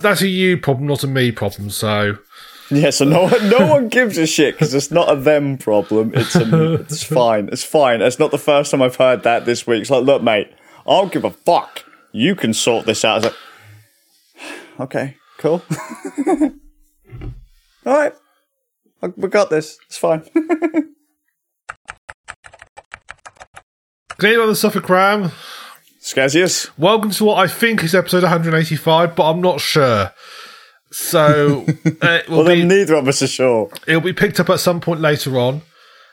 That's a you problem, not a me problem, so... Yeah, so no one gives a shit because it's not a them problem. It's fine. It's fine. It's not the first time I've heard that this week. It's like, look, mate, I don't give a fuck. You can sort this out. It's like, okay, cool. All right. We got this. It's fine. Good evening, the Suffolk Ram. Scazius. Welcome to what I think is episode 185, but I'm not sure. So, well, then neither of us are sure. It'll be picked up at some point later on.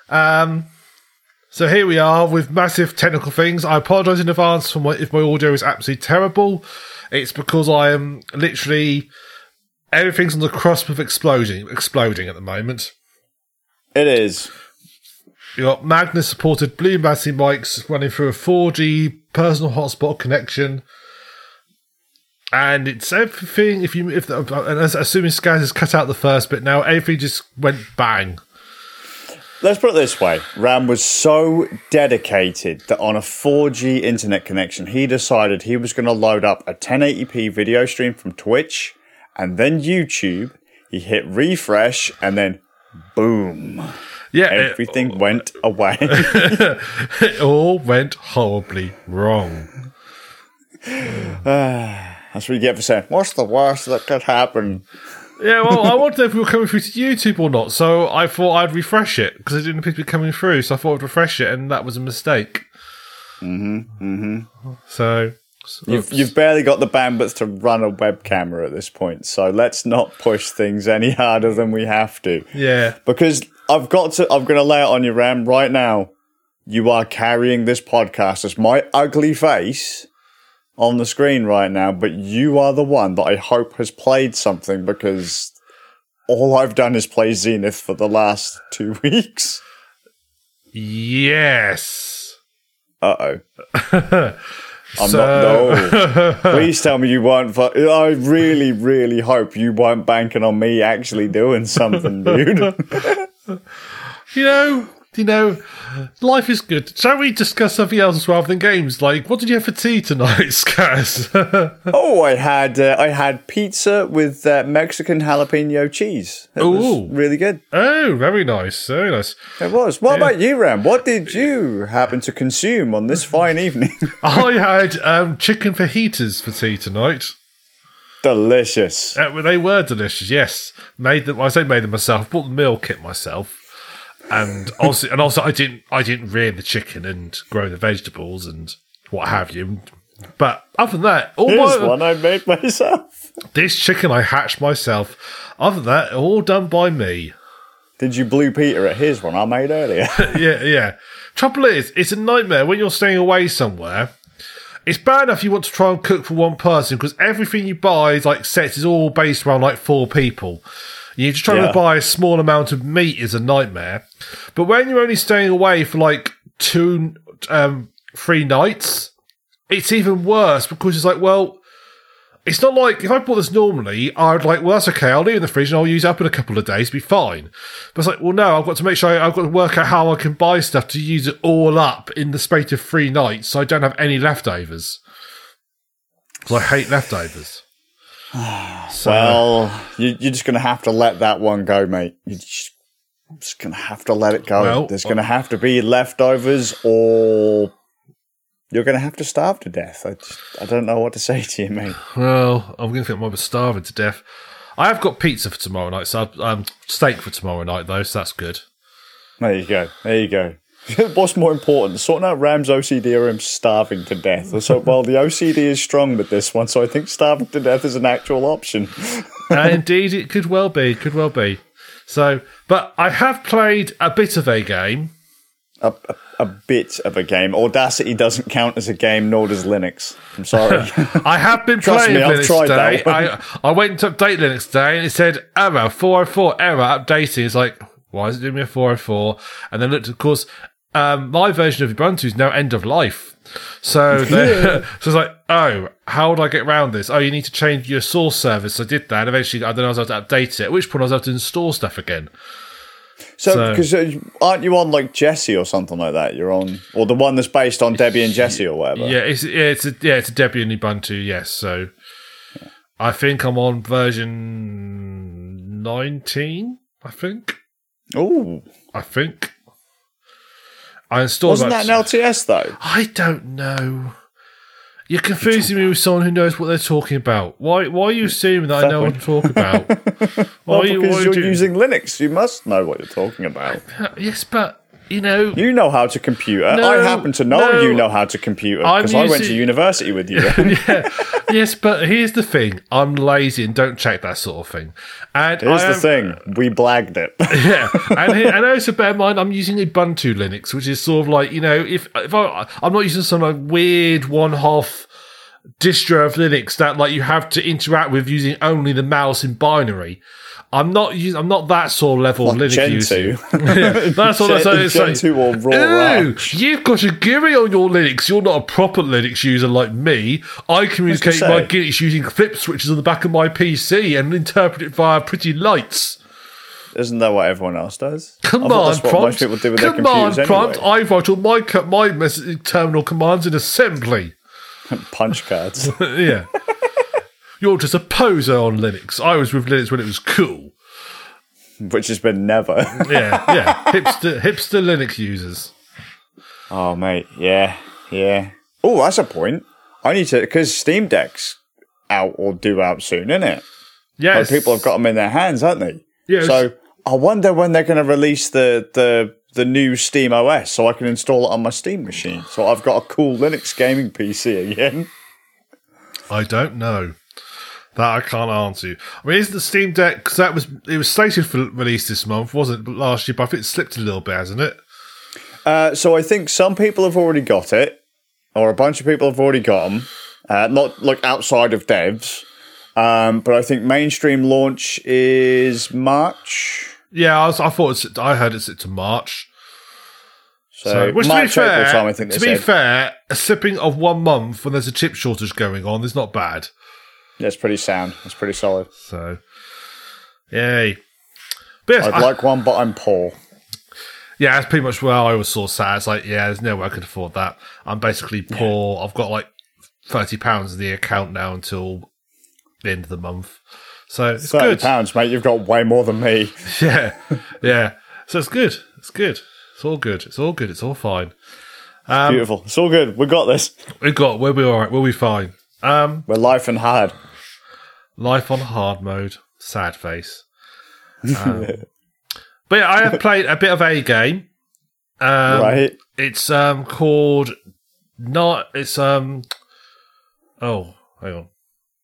So here we are with massive technical things. I apologise in advance if my audio is absolutely terrible. It's because I am literally... Everything's on the cusp of exploding at the moment. It is. You got Magnus supported Blue Massey mics running through a 4G personal hotspot connection, and it's everything. Assuming Skaz has cut out the first bit now, everything just went bang. Let's put it this way: Ram was so dedicated that on a 4G internet connection, he decided he was going to load up a 1080p video stream from Twitch. And then YouTube, he hit refresh, and then boom. Yeah, everything went away. It all went horribly wrong. That's what you get for saying, what's the worst that could happen? Yeah, well, I wanted to know if we were coming through to YouTube or not, so I thought I'd refresh it, because it didn't appear to be coming through, so I thought I'd refresh it, and that was a mistake. So... You've barely got the bandwidth to run a web camera at this point, so let's not push things any harder than we have to. Yeah. Because I'm going to lay it on you, Ram, right now. You are carrying this podcast as my ugly face on the screen right now, but you are the one that I hope has played something, because all I've done is play Zenith for the last 2 weeks. Yes. Uh-oh. No. Please tell me you weren't. I really, really hope you weren't banking on me actually doing something, dude. You know, life is good. Shall we discuss something else rather than games? Like, what did you have for tea tonight, Skaz? Oh, I had pizza with Mexican jalapeno cheese. It was really good. Oh, very nice, very nice. It was. What about you, Ram? What did you happen to consume on this fine evening? I had chicken fajitas for tea tonight. Delicious. They were delicious. Yes, made them. I say made them myself. Bought the meal kit myself. And also, I didn't rear the chicken and grow the vegetables and what have you. But other than that, one I made myself. This chicken I hatched myself. Other than that, all done by me. Did you Blue Peter at his one I made earlier? Yeah. Trouble is, it's a nightmare when you're staying away somewhere. It's bad enough you want to try and cook for one person because everything you buy is all based around 4 people. You just trying to buy a small amount of meat is a nightmare. But when you're only staying away for 3 nights, it's even worse because it's it's not like if I bought this normally, I'd that's okay, I'll leave it in the fridge and I'll use it up in a couple of days, be fine. But it's no, I've got to make sure I've got to work out how I can buy stuff to use it all up in the space of 3 nights so I don't have any leftovers. Because I hate leftovers. Well, you're just going to have to let that one go, mate. You're just going to have to let it go. Well, there's going to have to be leftovers or you're going to have to starve to death. I don't know what to say to you, mate. Well, I'm going to think I might be starving to death. I have got pizza for tomorrow night, so steak for tomorrow night, though, so that's good. There you go. What's more important, sorting out Ram's OCD or him starving to death? So, well, the OCD is strong with this one, so I think starving to death is an actual option. Indeed, it could well be. So, but I have played a bit of a game. A bit of a game. Audacity doesn't count as a game, nor does Linux. I'm sorry. I have been playing Linux today. I went to update Linux today, and it said, error, 404, error, updating. It's why is it doing me a 404? And then looked, of course... my version of Ubuntu is now end of life. So, it's how would I get around this? Oh, you need to change your source service. So I did that. Eventually, I was able to update it, at which point I was able to install stuff again. So, because aren't you on Jessie or something like that? You're on, or the one that's based on Debian Jessie or whatever. Yeah, it's a Debian Ubuntu. Yes, so I think I'm on version 19. I think. Oh, I think. I installed. Wasn't that an LTS though? I don't know. You're confusing me with someone who knows what they're talking about. Why are you assuming that I know what I'm talking about? Well, because you're using Linux, you must know what you're talking about. Yes, but you know how to computer. No, I happen to know you know how to computer because I went to university with you. Yeah, yes, but here's the thing: I'm lazy and don't check that sort of thing. And here's the thing: we blagged it. Yeah, and also bear in mind, I'm using Ubuntu Linux, which is sort of like if I'm not using some like weird one-half distro of Linux that like you have to interact with using only the mouse in binary. I'm not that sort of level of Linux Gen user. Yeah, that's what I'm saying. Gen 2 or raw. You've got a GUI on your Linux. You're not a proper Linux user like me. I communicate my Linux using flip switches on the back of my PC and interpret it via pretty lights. Isn't that what everyone else does? Command prompt. Most people do with their computers prompt. Anyway. I write all my terminal commands in assembly. Punch cards. Yeah. You're just a poser on Linux. I was with Linux when it was cool. Which has been never. Yeah. Hipster Linux users. Oh, mate. Yeah. Oh, that's a point. I need to, because Steam Deck's out or due out soon, isn't it? Yes. Like people have got them in their hands, haven't they? Yes. So I wonder when they're going to release the new Steam OS so I can install it on my Steam machine. So I've got a cool Linux gaming PC again. I don't know. That I can't answer you. I mean, isn't the Steam Deck, because it was slated for release this month, wasn't it, last year, but I think it slipped a little bit, hasn't it? So I think some people have already got it, or a bunch of people have already got them, not like outside of devs, but I think mainstream launch is March. Yeah, I heard it's to March. So which March, to be fair, April time, I think to be fair, a slipping of 1 month when there's a chip shortage going on is not bad. Yeah, it's pretty sound. It's pretty solid. So, yay. But yes, I'd like one, but I'm poor. Yeah, that's pretty much where I was sort of sad. It's like, yeah, there's no way I could afford that. I'm basically poor. Yeah. I've got like £30 in the account now until the end of the month. So it's good. £30, mate. You've got way more than me. Yeah. So it's good. It's good. It's all good. It's all good. It's all fine. Beautiful. It's all good. We got this. We'll be all right. We'll be fine. We're life and hard. Life on hard mode. Sad face. But yeah, I have played a bit of a game. Right. It's called hang on.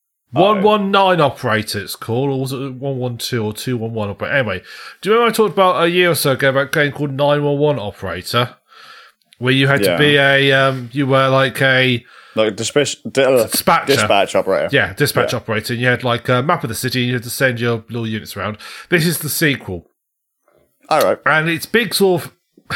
119 Operator it's called, or was it 112 or 211 Operator? Anyway, do you remember I talked about a year or so ago about a game called 911 Operator? Where you had to be you were like a dispatch operator. Yeah, dispatch operator. And you had like a map of the city and you had to send your little units around. This is the sequel. All right. And its big sort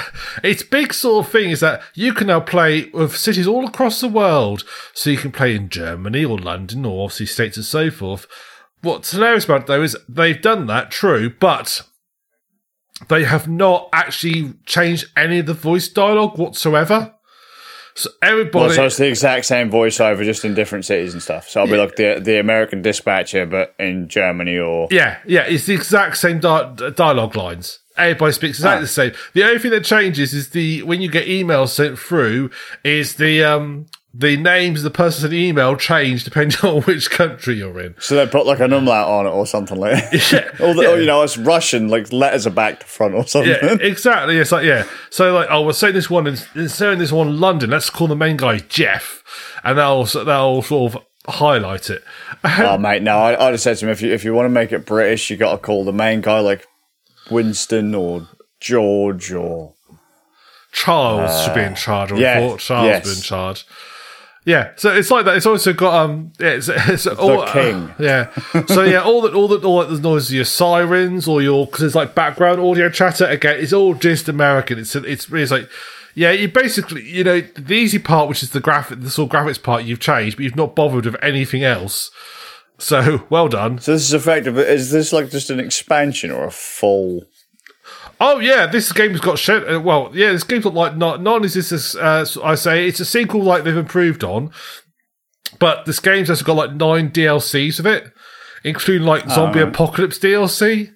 of thing is that you can now play with cities all across the world. So you can play in Germany or London or obviously states and so forth. What's hilarious about it though is they've done that, true, but they have not actually changed any of the voice dialogue whatsoever. So everybody... so it's the exact same voiceover, just in different cities and stuff. So I'll be like the American dispatcher, but in Germany or... Yeah, it's the exact same dialogue lines. Everybody speaks exactly the same. The only thing that changes is when you get emails sent through, is the names of the person in the email change depending on which country you're in. So they put like an umlaut on it or something like that. Or it's Russian, like letters are back to front or something. Yeah, exactly. It's like, So like, we're saying this one in London, let's call the main guy Jeff. And that'll sort of highlight it. Oh, mate, no, I'd have said to him, if you want to make it British, you got to call the main guy like Winston or George or... Charles should be in charge. Charles be in charge. Yeah, so it's like that. It's also got it's all, the king. Yeah, so all the noise of your sirens or because it's like background audio chatter. Again, it's all just American. It's like you basically the easy part, which is the sort of graphics part, you've changed, but you've not bothered with anything else. So well done. So this is effective. Is this like just an expansion or a full? Oh yeah, this game's got shit. This game's got like not only is this I say it's a sequel like they've improved on. But this game's also got like 9 DLCs with it, including like Zombie Apocalypse DLC.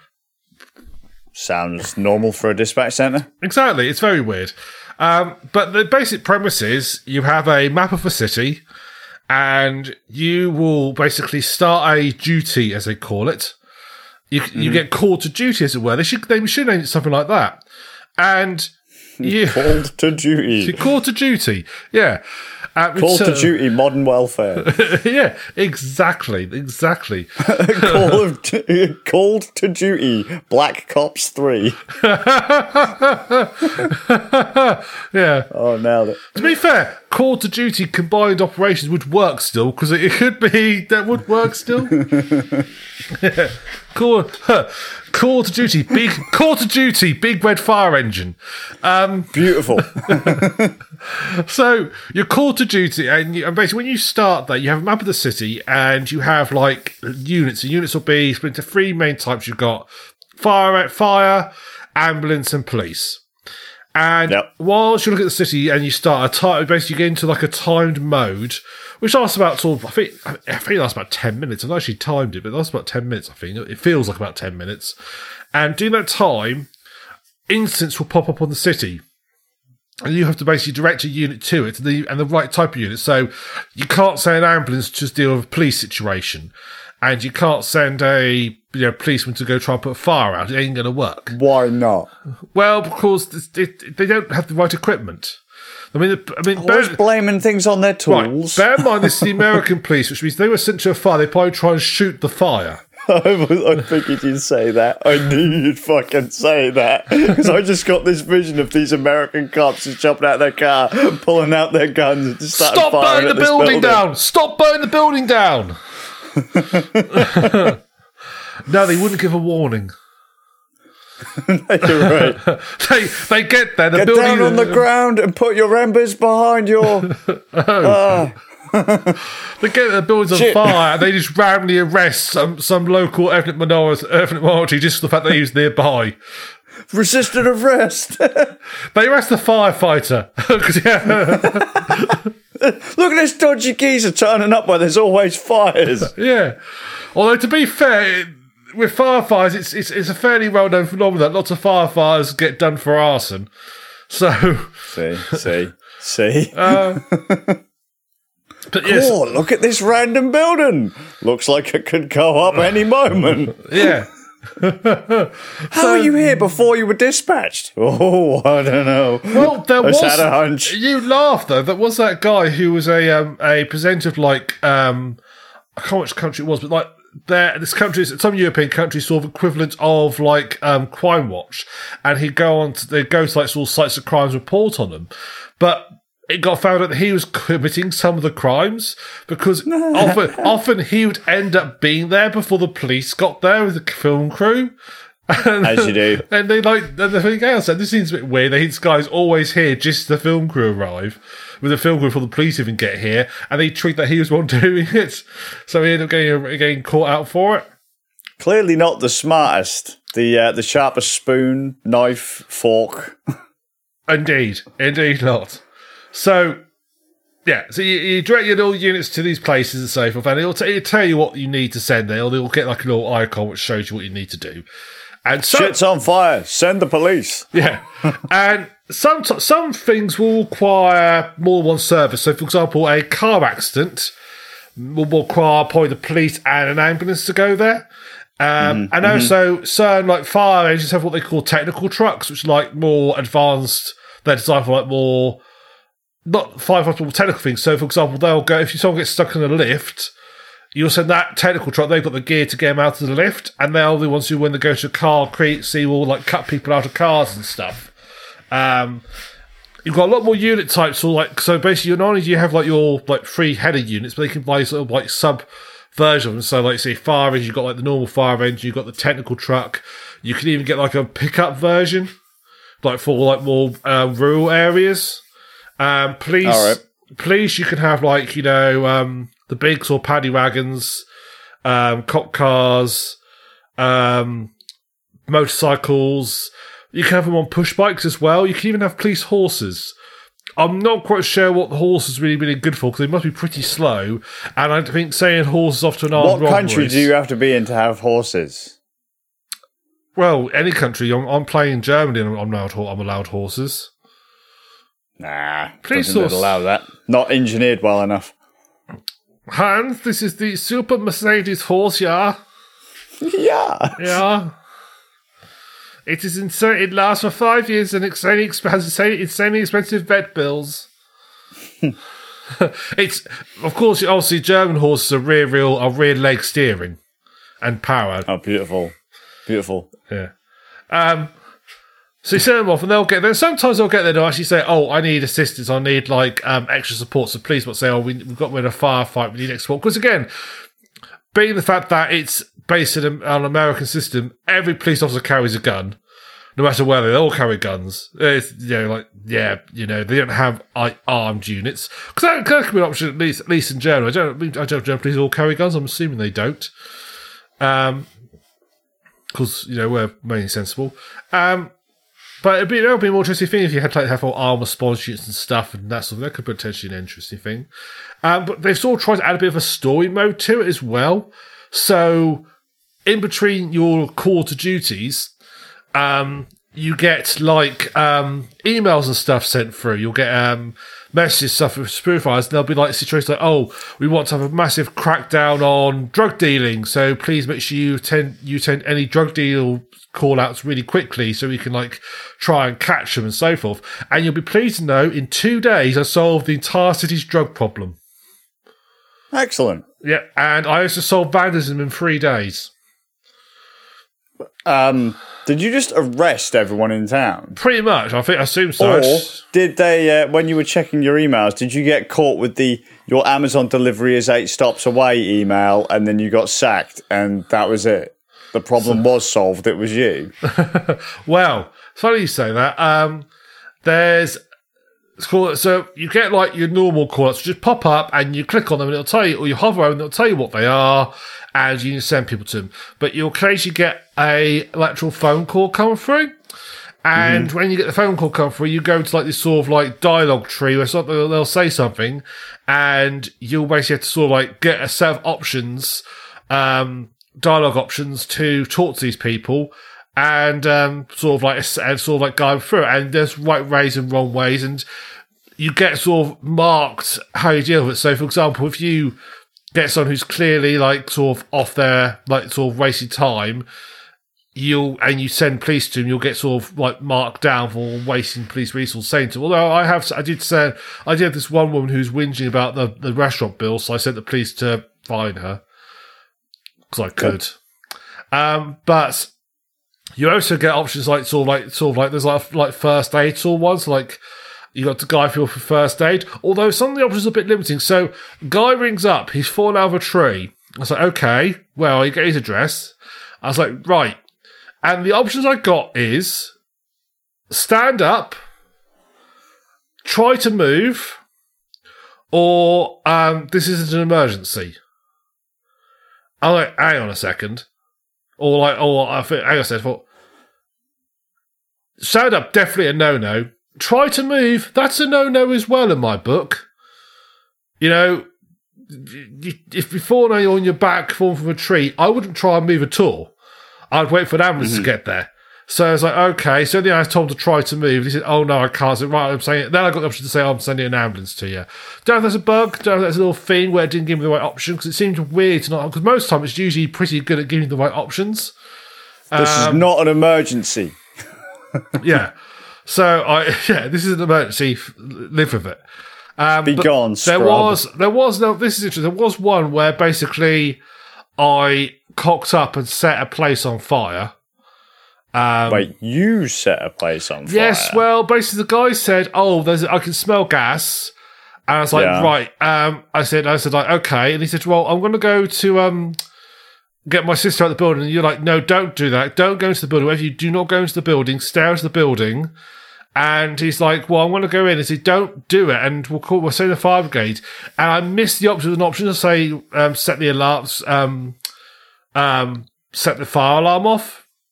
Sounds normal for a dispatch centre. Exactly, it's very weird. But the basic premise is you have a map of a city, and you will basically start a duty, as they call it. You get called to duty, as it were. They should name it something like that. And you called to duty. You're called to duty, yeah. Called to duty, modern welfare. Yeah, exactly. Called to duty, Black Cops 3. Yeah. Oh, nailed it. To be fair, Call to Duty combined operations would work still, because it could be that would work still. Yeah. Call to Duty, big red fire engine. Beautiful. So you're called to duty, and basically when you start that, you have a map of the city, and you have like units. The units will be split into 3 main types. You've got fire, ambulance, and police. And whilst you look at the city and you start basically you get into like a timed mode, which lasts about I think it lasts about 10 minutes. I've not actually timed it, but it lasts about 10 minutes, I think. It feels like about 10 minutes. And during that time, incidents will pop up on the city. And you have to basically direct a unit to it and the right type of unit. So you can't send an ambulance to just deal with a police situation. And you can't send a policeman to go try and put a fire out. It ain't going to work. Why not? Well, because they don't have the right equipment. I mean, always blaming things on their tools. Right. Bear in mind, this is the American police, which means they were sent to a fire. They probably try and shoot the fire. I figured you'd say that. I knew you'd fucking say that. Because I just got this vision of these American cops just jumping out of their car, pulling out their guns and just starting firing at this building. Stop burning the building down! No, they wouldn't give a warning. You're right. They get there. Get down on the ground and put your embers behind your... They get the buildings on fire and they just randomly arrest some local ethnic minority just for the fact that he was nearby. Resisted arrest. They arrest the firefighter. Look at this dodgy geezer turning up where there's always fires. Yeah. Although, to be fair, with firefighters, it's a fairly well-known phenomenon that lots of firefighters get done for arson. So... See? But yes. Oh, look at this random building. Looks like it could go up any moment. Yeah. How are you here before you were dispatched? Oh, I don't know. Well, I just had a hunch. You laughed though. There was that guy who was a presenter of like I can't remember which country it was, but like this country, some European country, sort of equivalent of like Crime Watch, and they go to like sort of sites of crimes, report on them, but it got found out that he was committing some of the crimes because often he would end up being there before the police got there with the film crew. As you do. And they the thing else, and this seems a bit weird. This guy's always here just as the film crew arrive, with the film crew before the police even get here, and they treat that he was one doing it. So he ended up getting caught out for it. Clearly not the smartest. The sharpest spoon, knife, fork. Indeed not. So, yeah, so you direct your little units to these places and so forth, and it'll tell you what you need to send there. It'll get like a little icon which shows you what you need to do. And shit's on fire. Send the police. Yeah. And some things will require more than one service. So, for example, a car accident will require probably the police and an ambulance to go there. And also, certain like fire engines have what they call technical trucks, which are like more advanced. They're designed for like more... not firefighter technical things. So, for example, they'll go, if someone gets stuck in a lift, you'll send that technical truck, they've got the gear to get them out of the lift, and they're the ones who, when they go to a car, will like cut people out of cars and stuff. You've got a lot more unit types, so basically, not only do you have like your like 3 header units, but they can buy sort of like sub versions. So, like, say, fire engine, you've got like the normal fire engine, you've got the technical truck, you can even get like a pickup version, like for like more rural areas. Police, you can have like, the bigs or paddy wagons, cop cars, motorcycles. You can have them on push bikes as well. You can even have police horses. I'm not quite sure what the horse is really good for, because they must be pretty slow. And I think saying horses off to an armed What country do you have to be in to have horses? Well, any country. I'm playing in Germany and I'm allowed horses. Nah, please don't allow that. Not engineered well enough. Hans, this is the Super Mercedes horse, yeah? Yeah. Yeah. It is insane. It lasts for 5 years and has insanely expensive vet bills. It's, of course, obviously German horses are rear leg steering and power. Oh, beautiful. Beautiful. Yeah. So you send them off and they'll get there. Sometimes they'll get there to actually say, oh, I need assistance. I need extra support. So police will say, oh, we've got rid of a firefight. We need extra support. Because again, being the fact that it's based on an American system, every police officer carries a gun. No matter where they all carry guns. It's, they don't have armed units. Because that could be an option, at least in Germany. I don't know if German police all carry guns. I'm assuming they don't. Because, we're mainly sensible. But it'd be a more interesting thing if you had to have all arm response units and stuff and that sort of thing. That could be potentially an interesting thing. But they've sort of tried to add a bit of a story mode to it as well. So, in between your call to duties, you get emails and stuff sent through. You'll get messages, stuff with spoofers, and there'll be situations like, oh, we want to have a massive crackdown on drug dealing, so please make sure you attend any drug deal call outs really quickly so we can try and catch them and so forth. And you'll be pleased to know in 2 days I solved the entire city's drug problem. Excellent. Yeah, and I also solved vandalism in 3 days. Did you just arrest everyone in town? Pretty much, I assume so. Or did they, when you were checking your emails, did you get caught with your Amazon delivery is 8 stops away email and then you got sacked and that was it? The problem was solved, it was you. Well, it's funny you say that. So you get your normal call-outs, just pop up and you click on them and it'll tell you, or you hover over and it'll tell you what they are and you can send people to them. But you'll occasionally get a actual phone call come through. And when you get the phone call come through, you go to this sort of dialogue tree where they'll say something and you'll basically have to sort of get a set of options, dialogue options to talk to these people and guide them through it. And there's right ways and wrong ways, and you get sort of marked how you deal with it. So, for example, if you get someone who's clearly sort of off their sort of wasted time, you send police to them, you'll get sort of marked down for wasting police resources. Saying to them, although I did have this one woman who's whinging about the restaurant bill, so I sent the police to fine her. Because I could. But you also get options there's first aid sort of ones, you got to guide people for first aid. Although some of the options are a bit limiting. So guy rings up, he's fallen out of a tree. I was like, okay, well, you get his address. I was like, right. And the options I got is stand up, try to move, or this isn't an emergency. I'm like, hang on a second. Hang on a second. Stand up, definitely a no-no. Try to move, that's a no-no as well in my book. If before now you're on your back falling from a tree, I wouldn't try and move at all. I'd wait for an ambulance to get there. So I was like, okay. So then I told him to try to move. He said, oh no, I can't. So right, I'm saying. Then I got the option to say, I'm sending an ambulance to you. Don't know if that's a bug. Don't know if that's a little thing where it didn't give me the right option, because it seemed weird to not. Because most time it's usually pretty good at giving the right options. This is not an emergency. Yeah. So this is an emergency. Live with it. Be gone. There was this is interesting. There was one where basically I cocked up and set a place on fire. Wait, you set a place on fire? Yes, well, basically the guy said, oh, I can smell gas. And I was like, right. I said, okay. And he said, well, I'm going to go to get my sister out of the building. And you're like, no, don't do that. Don't go into the building. Whatever you do not go into the building, stay out of the building. And he's like, well, I'm going to go in. I said, don't do it. And we'll send the fire brigade. And I missed the option to say, set the alarms, set the fire alarm off.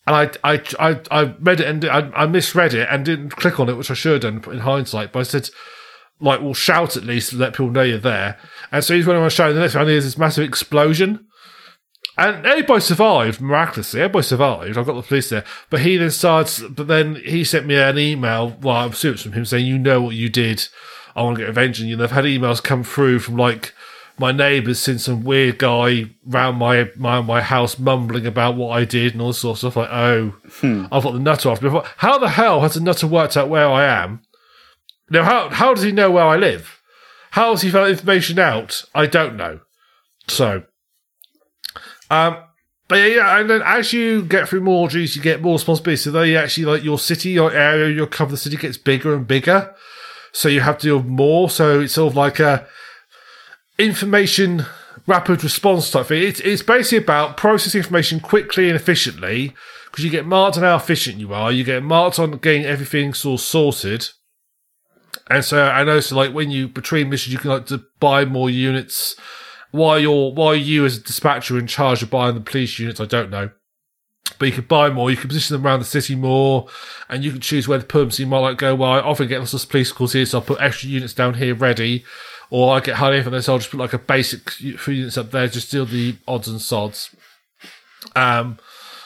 And I read it and I misread it and didn't click on it, which I should have done in hindsight. But I said, like, we'll shout at least to let people know you're there. And so he's running around shouting. The next thing I hear is this massive explosion. And everybody survived, miraculously. Everybody survived. I've got the police there. But then he sent me an email, well, I'm assuming it's from him, saying, you know what you did. I want to get revenge on you. And I've had emails come through from, like, my neighbours since some weird guy round my house mumbling about what I did and all this sort of stuff. Like, I've got the nutter after me. How the hell has the nutter worked out where I am? Now, how does he know where I live? How has he found information out? I don't know. So, but yeah, and then as you get through more duties, you get more responsibility. So they actually, like, your city, your area, your cover the city gets bigger and bigger. So you have to deal with more. So it's sort of like a information rapid response type thing. It's basically about processing information quickly and efficiently, because you get marked on how efficient you are. You get marked on getting everything sort of sorted. And so I know, so like when you between missions, you can like to buy more units. Why you as a dispatcher in charge of buying the police units, I don't know. But you can buy more, you can position them around the city more, and you can choose where to put them. So you might like go, well, I often get lots of police calls here, so I'll put extra units down here ready. Or I get hardly anything, so I'll just put like a basic few units up there, just deal the odds and sods. And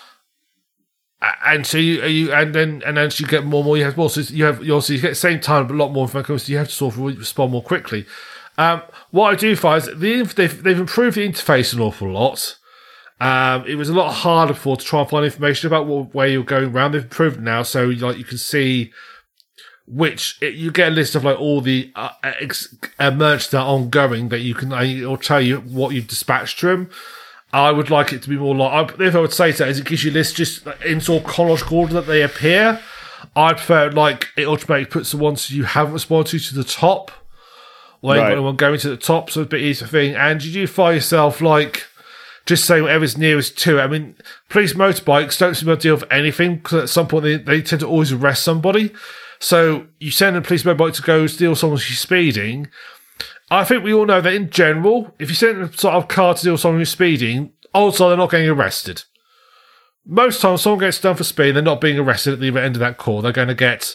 so you get more and more. You have more, so you get the same time, but a lot more information. So you have to sort of respond more quickly. What I do find is they've improved the interface an awful lot. It was a lot harder before to try and find information about where you're going around. They've improved it now, so like you can see you get a list of like all the merchants that are ongoing that you can. It'll tell you what you've dispatched to them. I would like it to be more like, if I would say so, is it gives you lists just in sort of chronological order that they appear. I prefer like it automatically puts the ones you haven't responded to the top, or anyone going to the top, so it's a bit easier thing. And you do find yourself like just saying whatever's nearest to it. I mean, police motorbikes don't seem to deal with anything, because at some point they tend to always arrest somebody. So you send a police motorbike to go steal someone who's speeding. I think we all know that in general, if you send a sort of car to steal someone who's speeding, also they're not getting arrested. Most times, someone gets done for speed, they're not being arrested at the end of that call. They're going to get,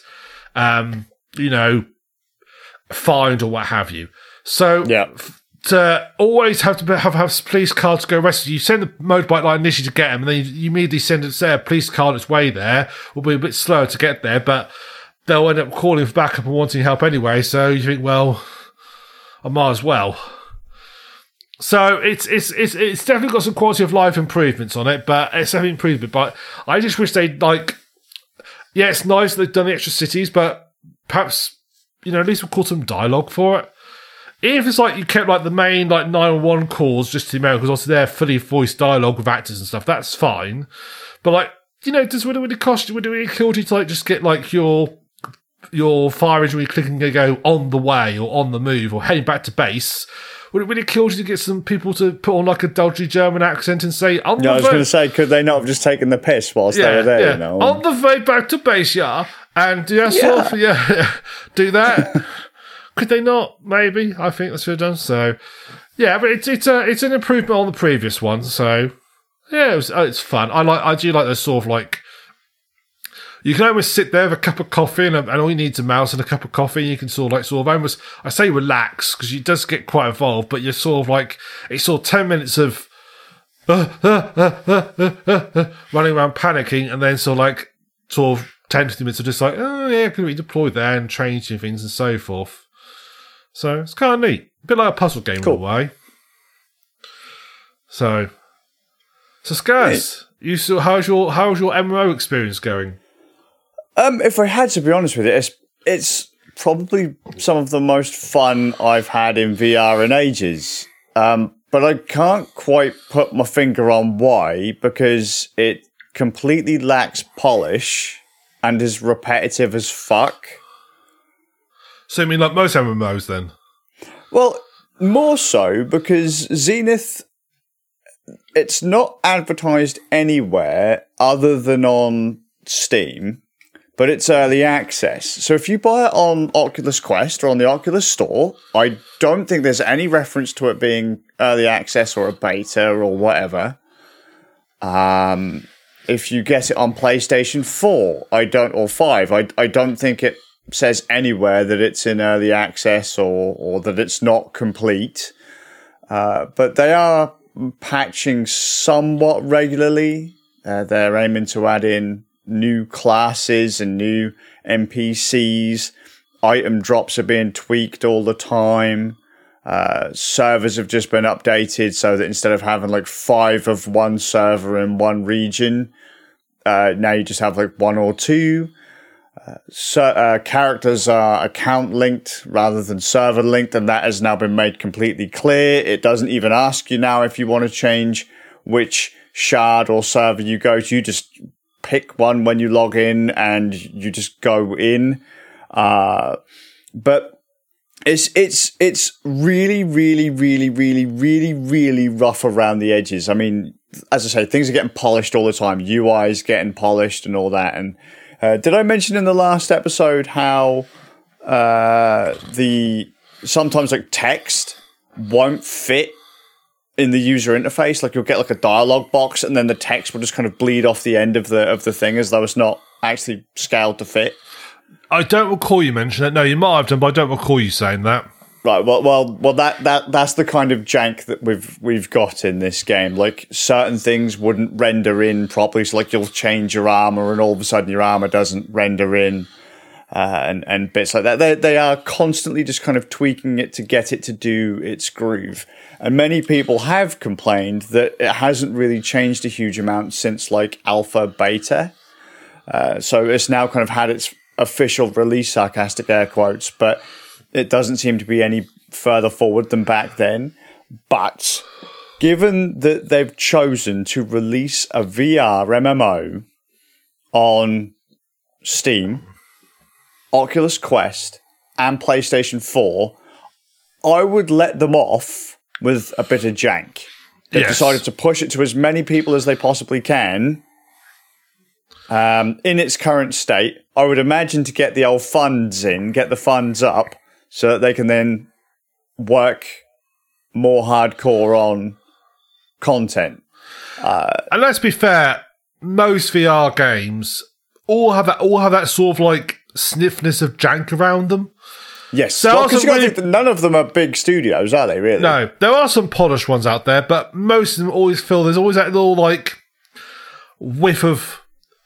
fined or what have you. So, to always have to have police car to go arrest you, send the motorbike line initially to get them, and then you immediately send a police car on its way there. Will be a bit slower to get there, but they'll end up calling for backup and wanting help anyway. So you think, well, I might as well. So it's definitely got some quality of life improvements on it, but it's definitely improvement. But I just wish they'd it's nice they've done the extra cities, but perhaps, at least we'll call some dialogue for it. Even if it's like you kept like the main like 911 calls just to the Americans, obviously they're fully voiced dialogue with actors and stuff, that's fine. But like, would it really cost you, would it really kill you to like just get like your fire engine when you're clicking and go on the way or on the move or heading back to base? Would it really kill you to get some people to put on like a dodgy German accent and say, I was going to say, could they not have just taken the piss whilst they were there? Yeah. On the way back to base, and do that. Could they not? Maybe. I think that's what they've done. So, yeah, but it's an improvement on the previous one. So, yeah, it's fun. I do like those sort of like, you can almost sit there with a cup of coffee and all you need is a mouse and a cup of coffee. And you can sort of almost, I say relax because it does get quite involved, but you're sort of like, it's sort of 10 minutes of running around panicking, and then sort of 10 to 15 minutes of just like, oh yeah, can we deploy there and changing things and so forth. So it's kind of neat. A bit like a puzzle game in a way. So Skaz, how's your MMO experience going? If I had to be honest with you, it's probably some of the most fun I've had in VR in ages. But I can't quite put my finger on why, because it completely lacks polish and is repetitive as fuck. So you mean like most MMOs then? Well, more so because Zenith, it's not advertised anywhere other than on Steam, but it's early access. So if you buy it on Oculus Quest or on the Oculus Store, I don't think there's any reference to it being early access or a beta or whatever. if you get it on PlayStation 4, or 5, I don't think it says anywhere that it's in early access or that it's not complete. But they are patching somewhat regularly. They're aiming to add in new classes and new NPCs. Item drops are being tweaked all the time. Servers have just been updated so that instead of having like 5 of one server in one region, now you just have like 1 or 2. Characters are account linked rather than server linked, and that has now been made completely clear. It doesn't even ask you now if you want to change which shard or server you go to. You just pick one when you log in and you just go in. But it's really, really, really, really, really, really rough around the edges. I mean, as I say, things are getting polished all the time. UI is getting polished and all that. And did I mention in the last episode how sometimes like text won't fit in the user interface? Like you'll get like a dialogue box, and then the text will just kind of bleed off the end of the thing as though it's not actually scaled to fit. I don't recall you mentioning it. No, you might have done, but I don't recall you saying that. Right. Well. That's the kind of jank that we've got in this game. Like certain things wouldn't render in properly. So like you'll change your armor, and all of a sudden your armor doesn't render in, and bits like that. They are constantly just kind of tweaking it to get it to do its groove. And many people have complained that it hasn't really changed a huge amount since like alpha beta. So it's now kind of had its official release, sarcastic air quotes, but it doesn't seem to be any further forward than back then. But given that they've chosen to release a VR MMO on Steam, Oculus Quest, and PlayStation 4, I would let them off with a bit of jank. They've decided to push it to as many people as they possibly can. In its current state, I would imagine to get the old funds in, get the funds up, so that they can then work more hardcore on content. And let's be fair, most VR games all have that sort of like sniffness of jank around them. Yes, because you got to think that none of them are big studios, are they? Really? No, there are some polished ones out there, but most of them always feel there's always that little like whiff of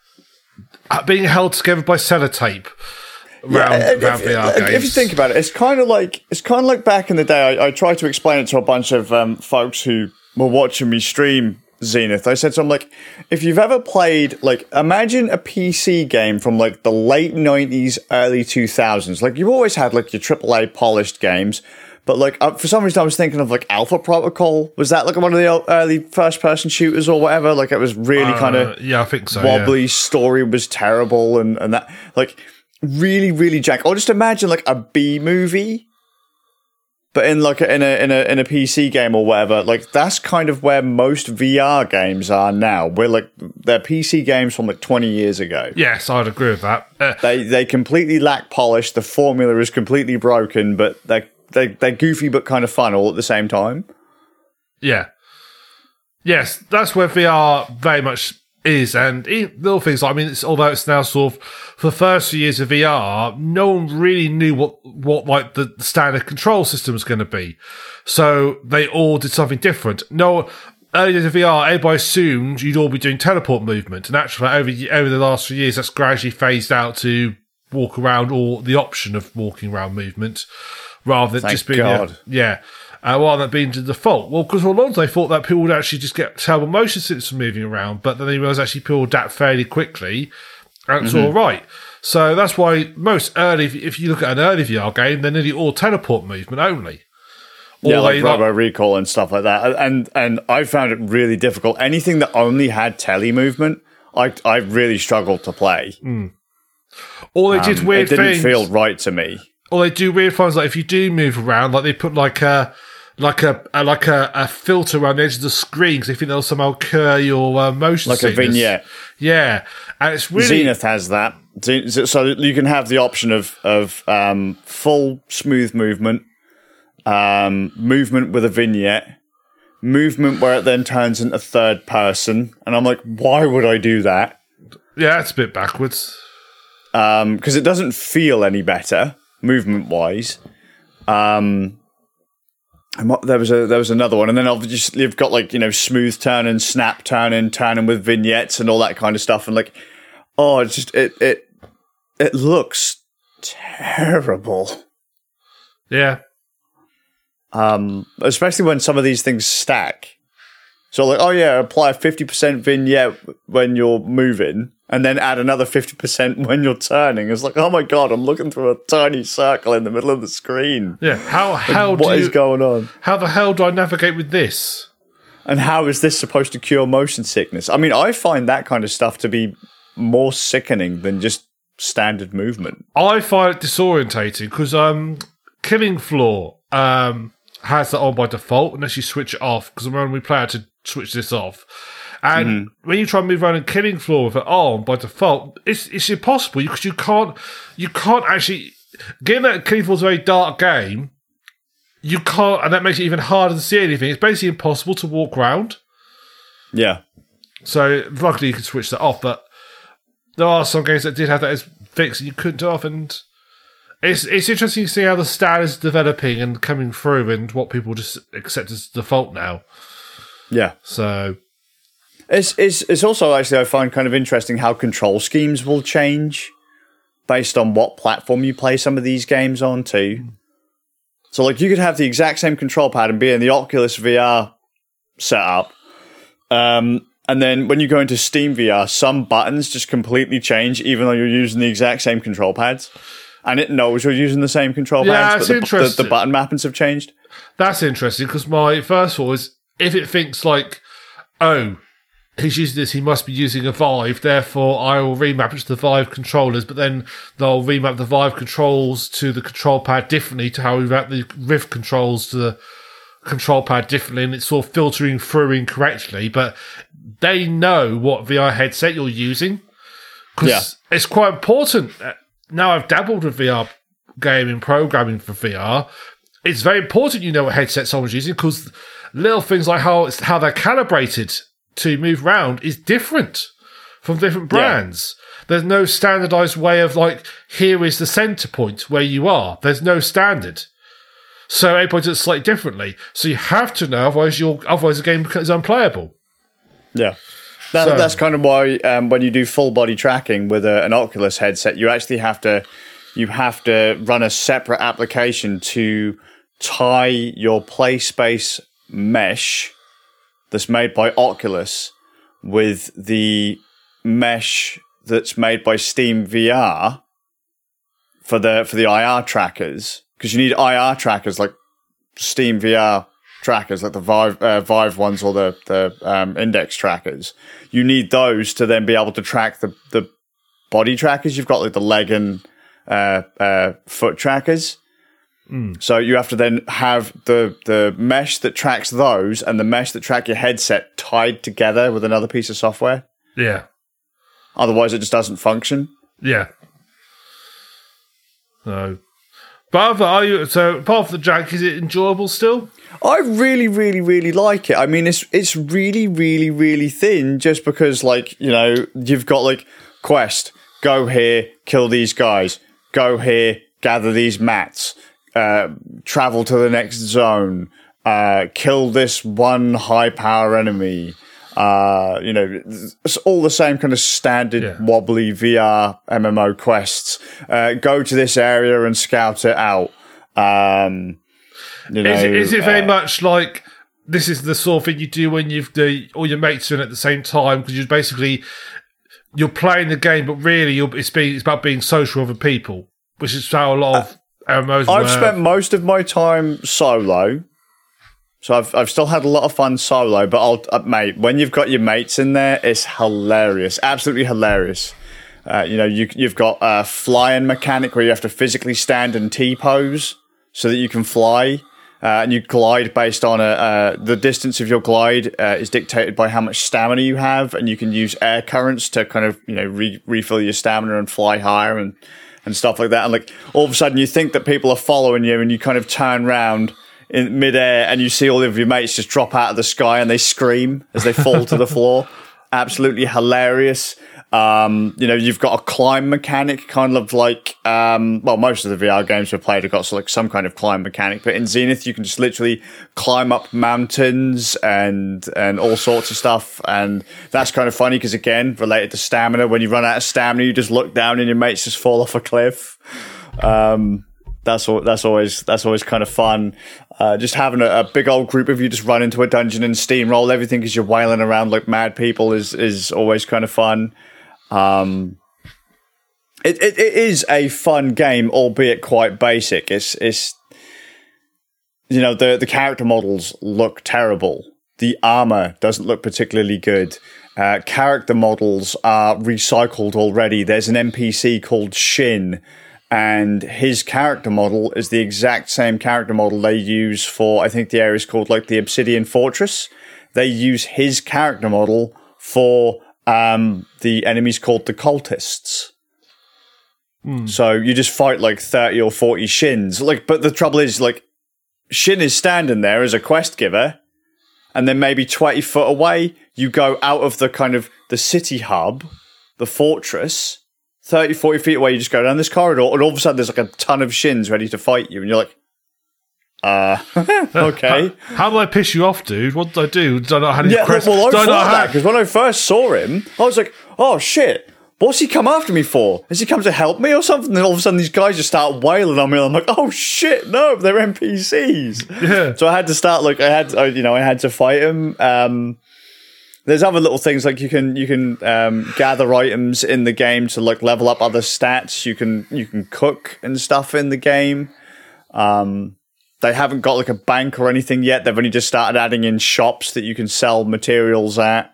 being held together by sellotape around VR games. If you think about it, it's kind of like back in the day. I tried to explain it to a bunch of folks who were watching me stream Zenith. I said to them, like, if you've ever played, like, imagine a PC game from like the late 90s, early 2000s. Like, you've always had like your AAA polished games. But like for some reason, I was thinking of like Alpha Protocol. Was that like one of the early first-person shooters or whatever? Like it was really kind of I think so. Wobbly. Story was terrible, and that like really really jank. Or just imagine like a B movie, but in like in a PC game or whatever. Like that's kind of where most VR games are now. We're like they're PC games from like 20 years ago. Yes, I'd agree with that. They completely lack polish. The formula is completely broken, but they're goofy but kind of fun all at the same time. Yeah. Yes, that's where VR very much is. And little things, I mean, although it's now sort of, for the first few years of VR, no one really knew what like the standard control system was going to be. So they all did something different. Early days of VR, everybody assumed you'd all be doing teleport movement. And actually, over the last few years, that's gradually phased out to walk around, or the option of walking around movement, rather than just being rather than being the default. Well, because for a long time they thought that people would actually just get terrible motion sickness from moving around, but then they realised actually people adapt fairly quickly, and it's all right. So that's why most early, if you look at an early VR game, they're nearly all teleport movement only. Like Robo Recall and stuff like that. And I found it really difficult. Anything that only had tele movement, I really struggled to play. Or they did weird things. It didn't feel right to me. Or they do weird things, like if you do move around, like they put like a filter around the edge of the screen because they think that'll somehow cure your motion sickness. A vignette. Yeah, and it's really Zenith has that, so you can have the option of full smooth movement, movement with a vignette, movement where it then turns into third person. And I'm like, why would I do that? Yeah, it's a bit backwards. Because it doesn't feel any better, movement-wise. And there was another one. And then obviously you've got like, smooth turning, snap turning with vignettes and all that kind of stuff. And like, oh, it's just, it looks terrible. Yeah. Especially when some of these things stack. So like, oh yeah, apply a 50% vignette when you're moving and then add another 50% when you're turning. It's like, oh my God, I'm looking through a tiny circle in the middle of the screen. Yeah. What is going on? How the hell do I navigate with this? And how is this supposed to cure motion sickness? I mean, I find that kind of stuff to be more sickening than just standard movement. I find it disorientating because Killing Floor has that on by default unless you switch it off, because when we play, I had to switch this off. And when you try and move around in Killing Floor with it on by default, it's impossible because you can't actually, given that Killing Floor is a very dark game, you can't, and that makes it even harder to see anything. It's basically impossible to walk around. Yeah. So luckily you can switch that off, but there are some games that did have that as fixed and you couldn't do it off, and it's interesting to see how the style is developing and coming through and what people just accept as default now. Yeah. So it's also actually, I find kind of interesting how control schemes will change based on what platform you play some of these games on too. So like you could have the exact same control pad and be in the Oculus VR setup. And then when you go into Steam VR, some buttons just completely change even though you're using the exact same control pads. And it knows you're using the same control pads, but the button mappings have changed. That's interesting because my first thought is if it thinks like, oh, he's using this, he must be using a Vive, therefore I will remap it to the Vive controllers, but then they'll remap the Vive controls to the control pad differently to how we map the Rift controls to the control pad differently, and it's sort of filtering through incorrectly, but they know what VR headset you're using. Because it's quite important. Now I've dabbled with VR gaming programming for VR. It's very important you know what headset someone's using because little things like how they're calibrated to move around is different from different brands. Yeah. There's no standardized way of like, here is the center point where you are. There's no standard. So everybody does it slightly differently. So you have to know, otherwise the game becomes unplayable. Yeah. That's kind of why when you do full body tracking with an Oculus headset, you actually have to run a separate application to tie your PlaySpace mesh that's made by Oculus with the mesh that's made by Steam VR for the IR trackers, because you need IR trackers like Steam VR trackers, like the Vive ones or the index trackers. You need those to then be able to track the body trackers. You've got like the leg and foot trackers. So you have to then have the mesh that tracks those and the mesh that track your headset tied together with another piece of software. Yeah. Otherwise, it just doesn't function. Yeah. So, but apart from the jank, is it enjoyable still? I really, really, really like it. I mean, it's really, really, really thin just because, like, you know, you've got, like, quest, go here, kill these guys, go here, gather these mats, travel to the next zone, kill this one high-power enemy. You know, it's all the same kind of standard wobbly VR MMO quests. Go to this area and scout it out. You know, is it very much like this is the sort of thing you do when you've all your mates are in at the same time, because you're playing the game, but really it's about being social with other people, which is how a lot of MMOs work. I've spent most of my time solo. So I've still had a lot of fun solo, but mate, when you've got your mates in there, it's hilarious, absolutely hilarious. You know, you've got a flying mechanic where you have to physically stand and T-pose so that you can fly, and you glide based on the distance of your glide is dictated by how much stamina you have, and you can use air currents to kind of, you know, refill your stamina and fly higher and stuff like that. And like all of a sudden you think that people are following you, and you kind of turn around in midair, and you see all of your mates just drop out of the sky and they scream as they fall to the floor. Absolutely hilarious. You've got a climb mechanic, kind of like, most of the VR games we've played have got some kind of climb mechanic, but in Zenith, you can just literally climb up mountains and all sorts of stuff. And that's kind of funny because, again, related to stamina, when you run out of stamina, you just look down and your mates just fall off a cliff. That's always kind of fun. Just having a big old group of you just run into a dungeon and steamroll everything as you're wailing around like mad people is always kind of fun. It is a fun game, albeit quite basic. It's the character models look terrible. The armor doesn't look particularly good. Character models are recycled already. There's an NPC called Shin, and his character model is the exact same character model they use for, I think the area is called like the Obsidian Fortress. They use his character model for the enemies called the cultists. So you just fight like 30 or 40 Shins. But the trouble is, Shin is standing there as a quest giver, and then maybe 20 foot away, you go out of the kind of the city hub, the fortress, 30, 40 feet away, you just go down this corridor, and all of a sudden there's like a ton of Shins ready to fight you, and you're like, okay. How did I piss you off, dude? What did I do? Did I not have any I thought that, because when I first saw him, I was like, oh shit, what's he come after me for? Has he come to help me or something? And all of a sudden these guys just start wailing on me, and I'm like, oh shit, no, they're NPCs. Yeah. So I had to start, I had to fight him. There's other little things, like you can gather items in the game to level up other stats. You can cook and stuff in the game. They haven't got a bank or anything yet. They've only just started adding in shops that you can sell materials at.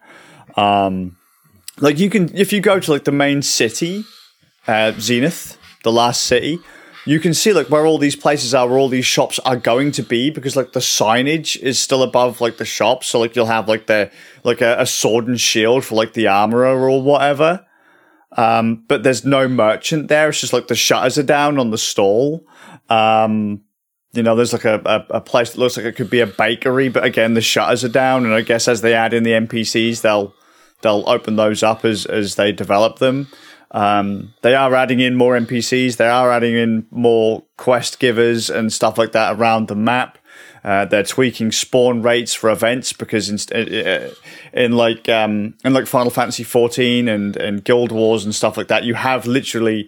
You can, if you go to the main city, Zenith, the last city, you can see where all these places are, where all these shops are going to be, because the signage is still above the shops. So you'll have a sword and shield for the armorer or whatever. But there's no merchant there. It's just the shutters are down on the stall. There's a place that looks like it could be a bakery, but again, the shutters are down. And I guess as they add in the NPCs, they'll open those up as they develop them. They are adding in more NPCs. They are adding in more quest givers and stuff like that around the map. They're tweaking spawn rates for events, because in Final Fantasy XIV and Guild Wars and stuff like that, you have literally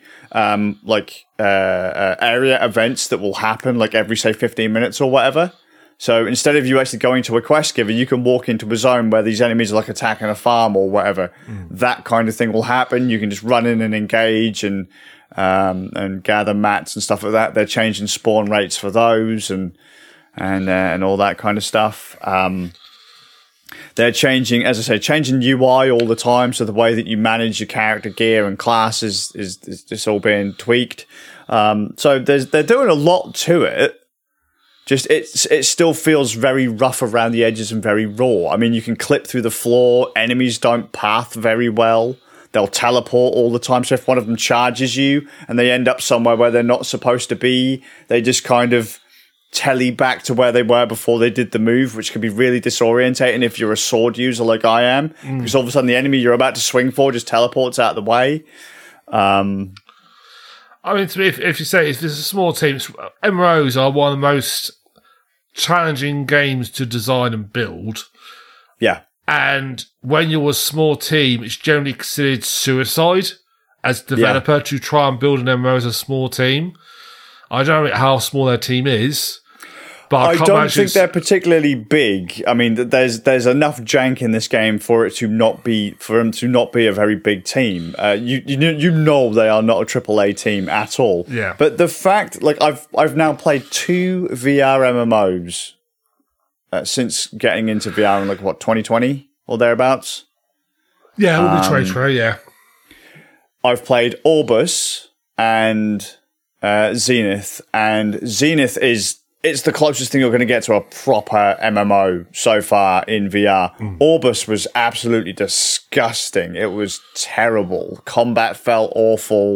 area events that will happen every, say, 15 minutes or whatever. So instead of you actually going to a quest giver, you can walk into a zone where these enemies are attacking a farm or whatever. That kind of thing will happen. You can just run in and engage and gather mats and stuff like that. They're changing spawn rates for those and all that kind of stuff. They're changing, as I say, changing UI all the time. So the way that you manage your character gear and class is just all being tweaked. So they're doing a lot to it. Just it still feels very rough around the edges and very raw. I mean, you can clip through the floor. Enemies don't path very well. They'll teleport all the time. So if one of them charges you and they end up somewhere where they're not supposed to be, they just kind of tele back to where they were before they did the move, which can be really disorientating if you're a sword user like I am, because all of a sudden the enemy you're about to swing for just teleports out of the way. I mean, to me, if you say if there's a small team, MMOs are one of the most challenging games to design and build. Yeah. And when you're a small team, it's generally considered suicide as a developer to try and build an MMO as a small team. I don't know how small their team is, but I don't think they're particularly big. I mean, there's enough jank in this game for them to not be a very big team. You know they are not a AAA team at all. Yeah. But the fact, I've now played 2 VR MMOs since getting into VR in 2020 or thereabouts. Yeah, it will be 2020. Yeah. I've played Orbus and Zenith, and Zenith it's the closest thing you're going to get to a proper MMO so far in VR. Orbus was absolutely disgusting. It was terrible. Combat felt awful.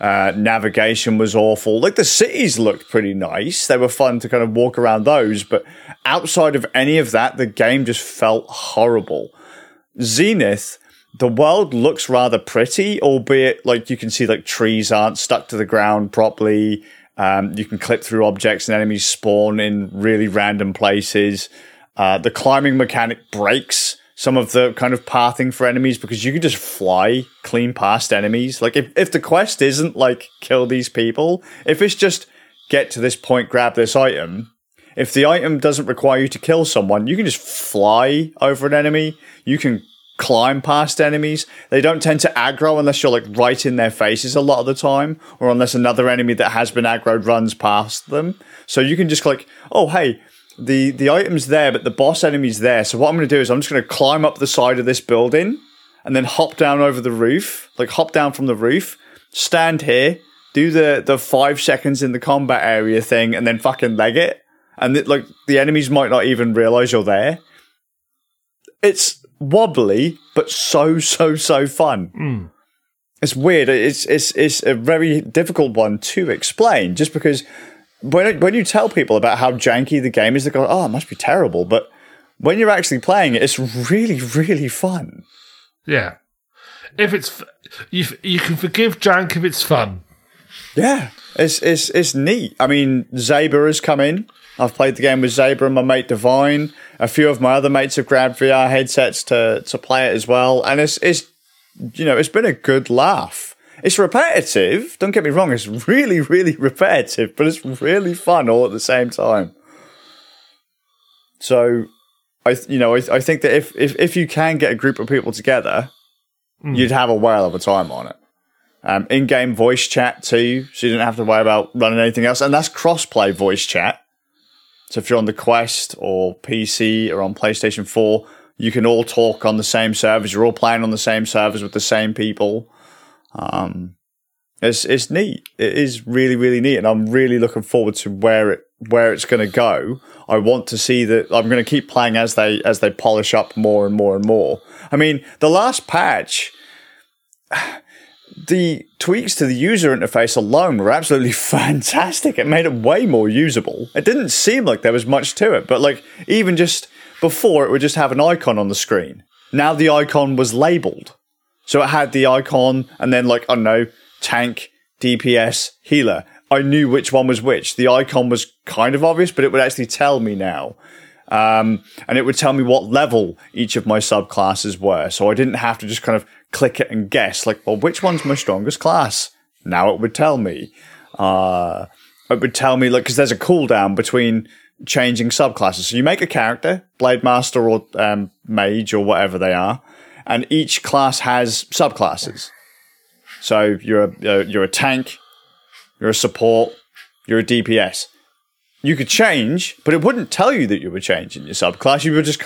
Navigation was awful. Like, the cities looked pretty nice. They were fun to kind of walk around those. But outside of any of that, the game just felt horrible. Zenith, the world looks rather pretty, albeit like you can see like trees aren't stuck to the ground properly. You can clip through objects and enemies spawn in really random places. The climbing mechanic breaks some of the kind of pathing for enemies because you can just fly clean past enemies. Like, if the quest isn't like kill these people, if it's just get to this point, grab this item, if the item doesn't require you to kill someone, you can just fly over an enemy. You can climb past enemies. They don't tend to aggro unless you're like right in their faces a lot of the time, or unless another enemy that has been aggroed runs past them. So you can just like, oh, hey, the item's there, but the boss enemy's there. So what I'm going to do is I'm just going to climb up the side of this building and then hop down over the roof, like hop down from the roof, stand here, do the 5 seconds in the combat area thing, and then fucking leg it. And like the enemies might not even realize you're there. It's wobbly, but so fun. It's weird. It's a very difficult one to explain, just because when you tell people about how janky the game is, they go, oh, it must be terrible. But when you're actually playing it, it's really, really fun. Yeah. If it's you can forgive jank if it's fun. Yeah. It's neat. I mean, Zaber has come in. I've played the game with Zaber and my mate Divine. A few of my other mates have grabbed VR headsets to play it as well. And it's been a good laugh. It's repetitive. Don't get me wrong. It's really, really repetitive, but it's really fun all at the same time. So, I think that if you can get a group of people together, you'd have a whale of a time on it. In-game voice chat too, so you don't have to worry about running anything else. And that's cross-play voice chat. So if you're on the Quest or PC or on PlayStation 4, you can all talk on the same servers. You're all playing on the same servers with the same people. It's neat. It is really, really neat, and I'm really looking forward to where it's going to go. I want to see that. I'm going to keep playing as they polish up more and more and more. I mean, the last patch, the tweaks to the user interface alone were absolutely fantastic. It made it way more usable. It didn't seem like there was much to it, but like even just before, it would just have an icon on the screen. Now the icon was labeled. So it had the icon and then like, I don't know, tank, DPS, healer. I knew which one was which. The icon was kind of obvious, but it would actually tell me now. And it would tell me what level each of my subclasses were. So I didn't have to just kind of click it and guess, like, well, which one's my strongest class? Now it would tell me. It would tell me, like, because there's a cooldown between changing subclasses. So you make a character, Blade Master or Mage or whatever they are, and each class has subclasses. So you're a tank, you're a support, you're a DPS. You could change, but it wouldn't tell you that you were changing your subclass. You would just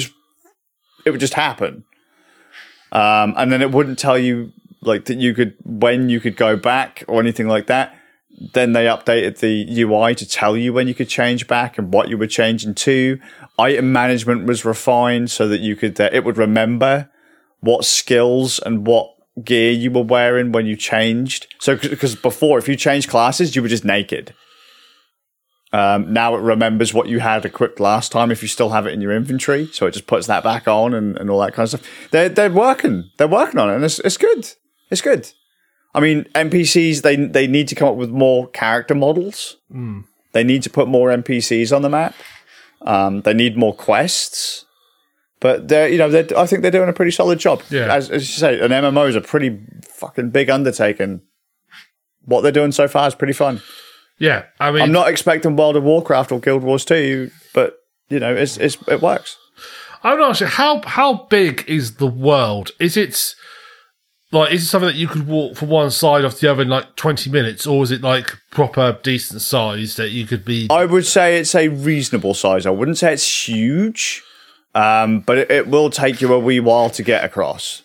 it would just happen. And then it wouldn't tell you like that when you could go back or anything like that. Then they updated the UI to tell you when you could change back and what you were changing to. Item management was refined so that it would remember what skills and what gear you were wearing when you changed. So, because before, if you changed classes, you were just naked. Now it remembers what you had equipped last time if you still have it in your inventory. So it just puts that back on and all that kind of stuff. They're working on it, and it's good. It's good. I mean, NPCs, they need to come up with more character models. They need to put more NPCs on the map. They need more quests. But I think they're doing a pretty solid job. Yeah. As you say, an MMO is a pretty fucking big undertaking. What they're doing so far is pretty fun. Yeah, I mean, I'm not expecting World of Warcraft or Guild Wars 2, but it works. I would ask you, how big is the world? Is it something that you could walk from one side off the other in like 20 minutes, or is it like proper decent size that you could be? I would say it's a reasonable size. I wouldn't say it's huge, but it will take you a wee while to get across.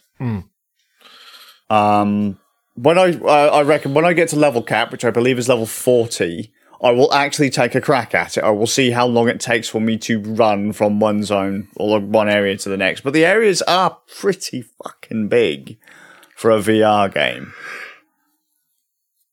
I reckon when I get to level cap, which I believe is level 40, I will actually take a crack at it. I will see how long it takes for me to run from one zone or one area to the next. But the areas are pretty fucking big for a VR game.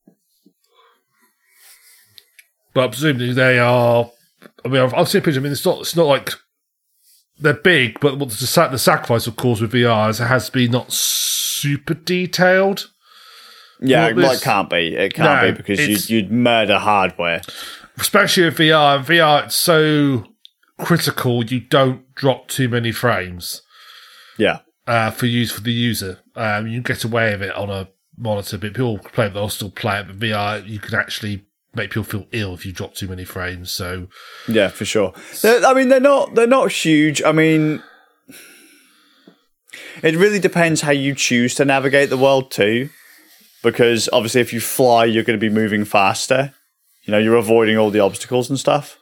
but presumably they are. I mean, I've seen pictures. I mean, it's not like they're big, but the sacrifice, of course, with VR is it has to be not super detailed. Yeah, it can't be. It can't be because you'd murder hardware. Especially with VR. In VR, it's so critical you don't drop too many frames. Yeah. For the user. You get away with it on a monitor, but people play it, they'll still play it. But VR, you can actually make people feel ill if you drop too many frames. So yeah, for sure. They're not huge. I mean, it really depends how you choose to navigate the world too. Because obviously, if you fly, you're going to be moving faster. You're avoiding all the obstacles and stuff.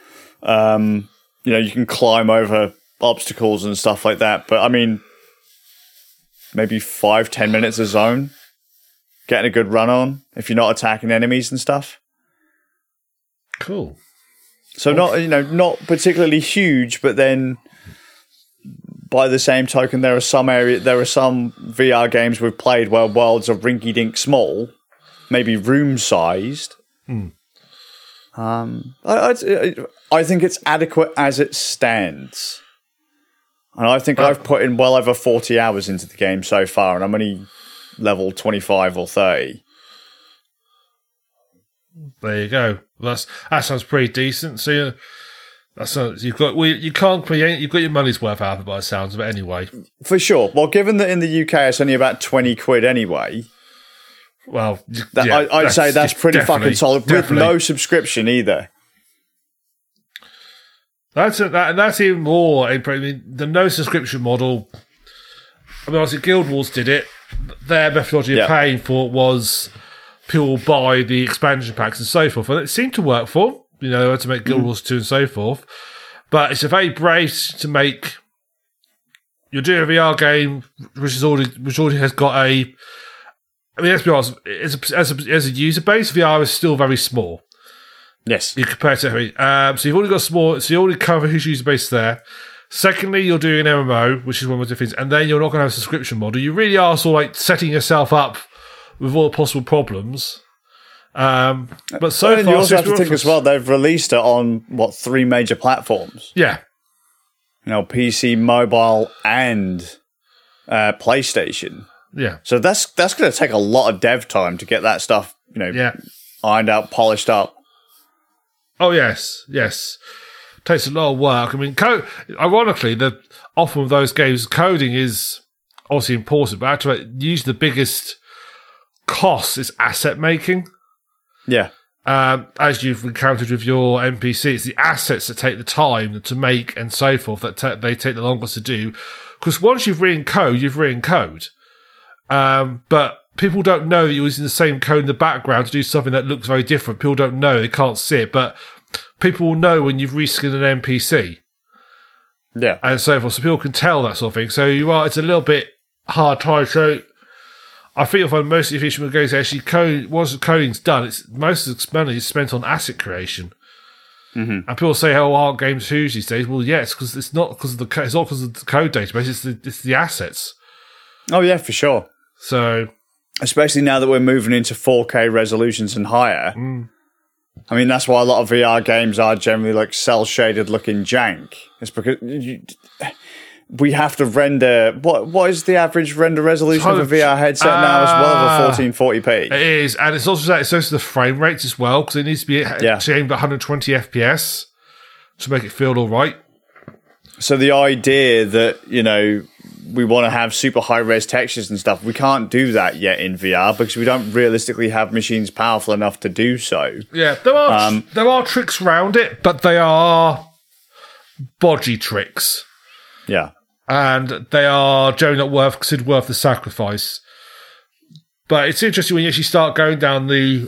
You can climb over obstacles and stuff like that. But I mean, maybe 5-10 minutes a zone, getting a good run on if you're not attacking enemies and stuff. Cool. So not particularly huge, but then by the same token, there are some VR games we've played where worlds are rinky-dink small, maybe room-sized. I think it's adequate as it stands. And I think I've put in well over 40 hours into the game so far, and I'm only level 25 or 30. There you go. That sounds pretty decent. So you've got your money's worth out of it by the sounds of it anyway. For sure. Well, given that in the UK it's only about 20 quid anyway. Well, I'd say that's pretty fucking solid with no subscription either. That's even more. I mean, the no subscription model. I mean, obviously, Guild Wars did it. Their methodology of paying for it was people buy the expansion packs and so forth, and it seemed to work for them, to make Guild Wars 2 and so forth. But it's a very brave to make. You're doing a VR game which already has got a. I mean, let's be honest. As a user base, VR is still very small. Yes, you compare to so you've already got small. So you already cover whose user base there. Secondly, you're doing an MMO, which is one of the things, and then you're not going to have a subscription model. You really are sort of like setting yourself up with all the possible problems. But so far, you also have to think as well. They've released it on 3 major platforms. Yeah, PC, mobile, and PlayStation. Yeah. So that's going to take a lot of dev time to get that stuff, ironed out, polished up. Oh yes. Takes a lot of work. I mean, ironically, often with those games, coding is obviously important, but actually, usually the biggest cost is asset making. Yeah. As you've encountered with your NPC, it's the assets that take the time to make and so forth that they take the longest to do. Because once you've written code, you've written code. But people don't know that you're using the same code in the background to do something that looks very different. People don't know, they can't see it, but people will know when you've reskinned an NPC. Yeah. And so forth. So people can tell that sort of thing. So it's a little bit hard time. So I think you'll find most efficient with games actually once the coding's done, most of the money is spent on asset creation. Mm-hmm. And people say, "Oh, aren't games huge these days?" Well, yes, because it's not because of the code database. It's the assets. Oh yeah, for sure. So, especially now that we're moving into 4K resolutions and higher. I mean, that's why a lot of VR games are generally like cel shaded looking jank. It's because we have to render. What is the average render resolution of a VR headset now? As well over 1440p. It is, and it's also the frame rates as well, because it needs to be aimed at 120 FPS to make it feel all right. So the idea that we want to have super high res textures and stuff, we can't do that yet in VR because we don't realistically have machines powerful enough to do so. Yeah, there are tricks around it, but they are bodgy tricks. Yeah. And they are generally not considered worth the sacrifice. But it's interesting when you actually start going down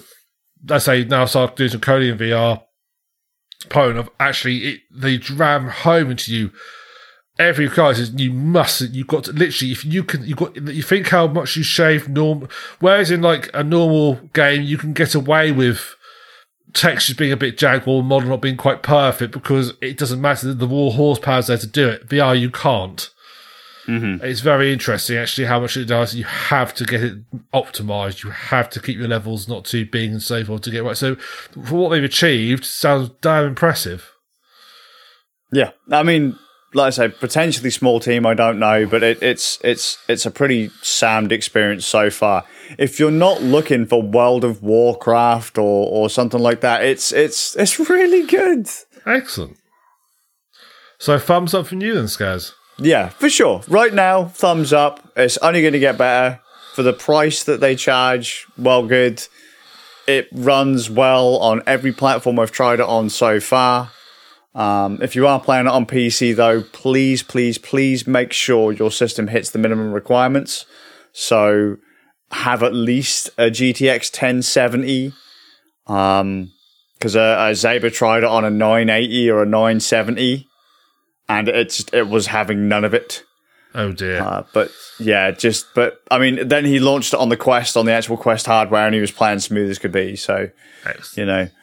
start doing some coding in VR, point of actually they ram home into you. Every guy says you've got to literally, if you think how much you shave normal, whereas in like a normal game you can get away with textures being a bit jagged or model not being quite perfect because it doesn't matter, the raw horsepower's there to do it. VR you can't. It's very interesting, actually, how much it does. You have to get it optimized. You have to keep your levels not too big and so forth to get right. So, for what they've achieved, sounds damn impressive. Yeah, I mean, like I say, potentially small team. I don't know, but it's a pretty sound experience so far. If you're not looking for World of Warcraft or something like that, it's really good. Excellent. So, thumbs up from you then, Skaz. Yeah, for sure. Right now, thumbs up. It's only going to get better. For the price that they charge, well, good. It runs well on every platform I've tried it on so far. If you are playing it on PC, though, please make sure your system hits the minimum requirements. So have at least a GTX 1070. Because Zaba tried it on a 980 or a 970. And it was having none of it. Oh dear. But I mean, then he launched it on the Quest, on the actual Quest hardware, and he was playing smooth as could be. So, excellent.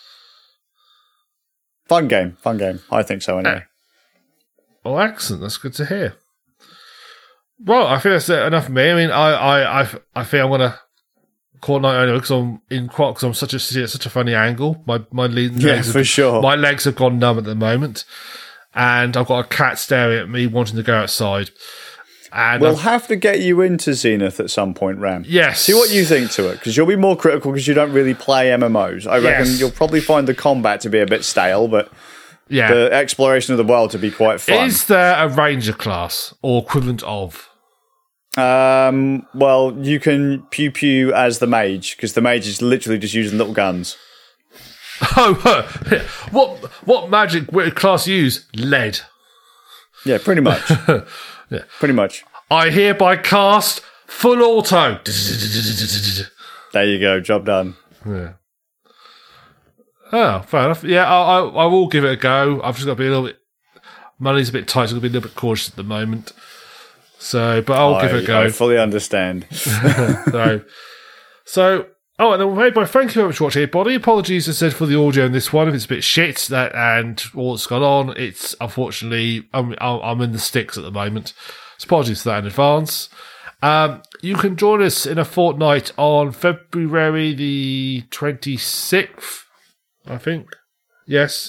Fun game. I think so anyway. Well, excellent. That's good to hear. Well, I think that's enough for me. I mean, I think I'm gonna call it night only because I'm in quad because I'm such a funny angle. My legs for sure. My legs have gone numb at the moment. And I've got a cat staring at me, wanting to go outside. And we'll have to get you into Zenith at some point, Ram. Yes. See what you think to it, because you'll be more critical because you don't really play MMOs. I reckon you'll probably find the combat to be a bit stale, but the exploration of the world to be quite fun. Is there a ranger class or equivalent of? Well, you can pew as the mage, because the mage is literally just using little guns. Oh, what magic class use? Lead. Yeah, pretty much. Pretty much. I hereby cast full auto. There you go, job done. Yeah. Oh, fair enough. Yeah, I will give it a go. I've just got to be a little bit. Money's a bit tight, so I've got to be a little bit cautious at the moment. So, but I'll give it a go. I fully understand. So. Oh, and then thank you very much for watching, everybody. Apologies, as I said, for the audio in this one. If it's a bit shit and all that's gone on, it's unfortunately, I'm in the sticks at the moment. So apologies for that in advance. You can join us in a fortnight on February the 26th, I think. Yes.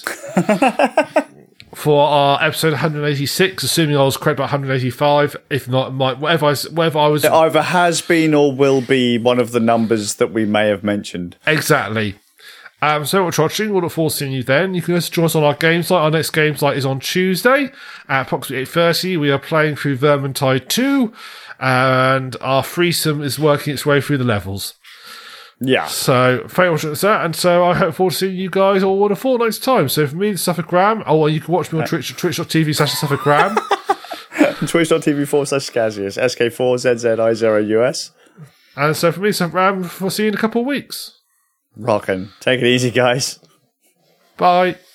For our episode 186, assuming I was correct about 185. If not, whatever I was. It either has been or will be one of the numbers that we may have mentioned. Exactly. So much watching. We'll look forward to seeing you then. You can also join us on our games night. Our next games night is on Tuesday at approximately 8:30. We are playing through Vermintide 2, and our threesome is working its way through the levels. Yeah. So, thank you very much for that. And so, I hope forward to seeing you guys all in a fortnight's time. So, for me, the Suffolk Ram. Oh, well, you can watch me on twitch.tv/Suffolk Ram. Twitch.tv/Skazius. SK4ZZI0US. And so, for me, Suffolk Ram, we'll see you in a couple of weeks. Rockin'. Take it easy, guys. Bye.